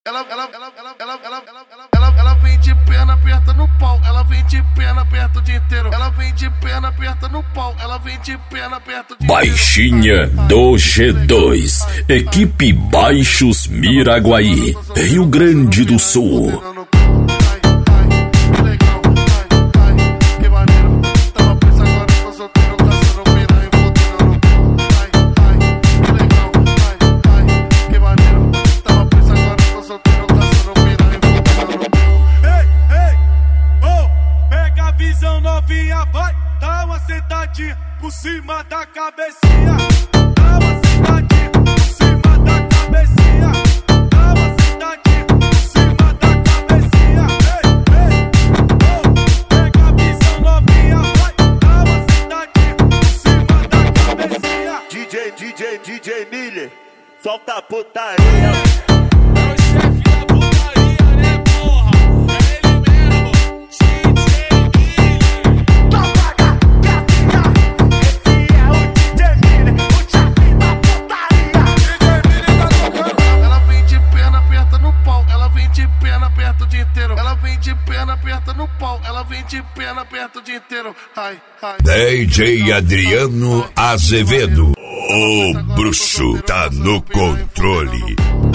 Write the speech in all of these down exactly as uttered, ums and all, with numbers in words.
Ela, ela, ela, ela, ela, ela, ela, ela, ela vem de perna aperta no pau, ela vem de perna aperta o dia inteiro. Ela vem de perna aperta no pau, ela vem de perna aperta o dia inteiro. Baixinha do G dois, equipe Baixos Miraguaí, Rio Grande do Sul. Novinha, vai, dá uma sentadinha por cima da cabecinha. Dá uma sentadinha por cima da cabecinha. Dá uma sentadinha por cima da cabecinha. Ei, ei, oh, pega a visão, novinha, vai, dá uma sentadinha por cima da cabecinha. D J, D J, D J Miller, solta a putaria. Ela vem de perna aperta no pau, ela vem de perna aperta o dia inteiro. Ai, ai. D J Adriano Azevedo, o bruxo tá no controle.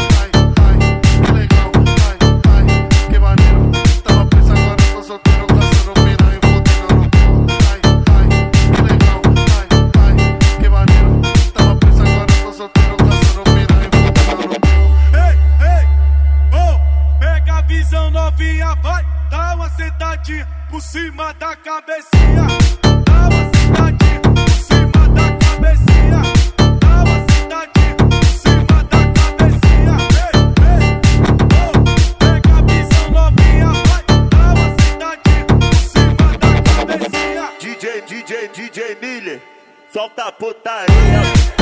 Novinha, vai, dá uma sentadinha por cima da cabecinha. Dá uma sentadinha por cima da cabecinha. Dá uma sentadinha por cima da cabecinha. Ei, ei, oh, pega a visão, novinha, vai, dá uma sentadinha por cima da cabecinha. D J, D J, D J Miller, solta a putaria.